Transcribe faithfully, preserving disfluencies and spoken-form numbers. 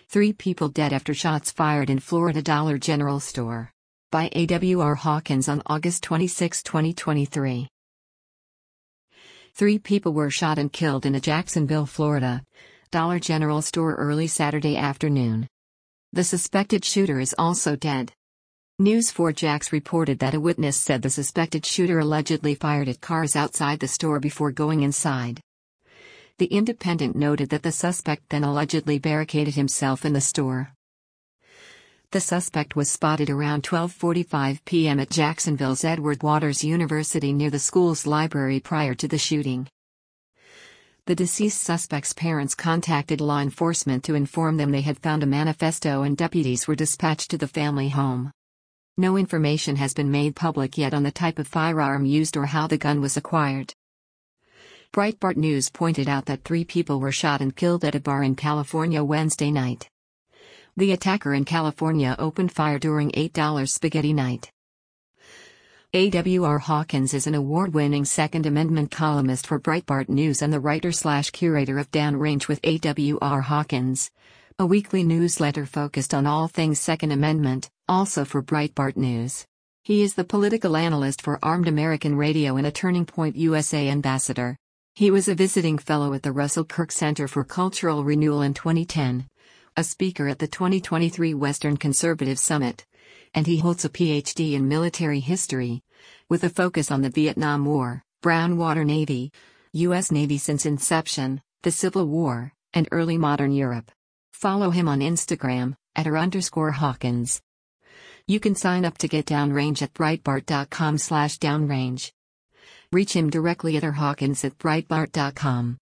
Three people dead after shots fired in Florida Dollar General store. By A W R Hawkins on August twenty-sixth, twenty twenty-three. Three people were shot and killed in a Jacksonville, Florida, Dollar General store early Saturday afternoon. The suspected shooter is also dead. News four Jax reported that a witness said the suspected shooter allegedly fired at cars outside the store before going inside. The Independent noted that the suspect then allegedly barricaded himself in the store. The suspect was spotted around twelve forty-five p m at Jacksonville's Edward Waters University near the school's library prior to the shooting. The deceased suspect's parents contacted law enforcement to inform them they had found a manifesto, and deputies were dispatched to the family home. No information has been made public yet on the type of firearm used or how the gun was acquired. Breitbart News pointed out that three people were shot and killed at a bar in California Wednesday night. The attacker in California opened fire during eight dollar Spaghetti Night. A W R Hawkins is an award-winning Second Amendment columnist for Breitbart News and the writer-slash-curator of Downrange with A W R Hawkins, a weekly newsletter focused on all things Second Amendment, also for Breitbart News. He is the political analyst for Armed American Radio and a Turning Point U S A ambassador. He was a visiting fellow at the Russell Kirk Center for Cultural Renewal in twenty ten, a speaker at the twenty twenty-three Western Conservative Summit, and he holds a P H D in military history, with a focus on the Vietnam War, Brown Water Navy, U S Navy since inception, the Civil War, and early modern Europe. Follow him on Instagram, at r underscore Hawkins. You can sign up to get Downrange at breitbart dot com slash downrange. Reach him directly at r hawkins at breitbart dot com.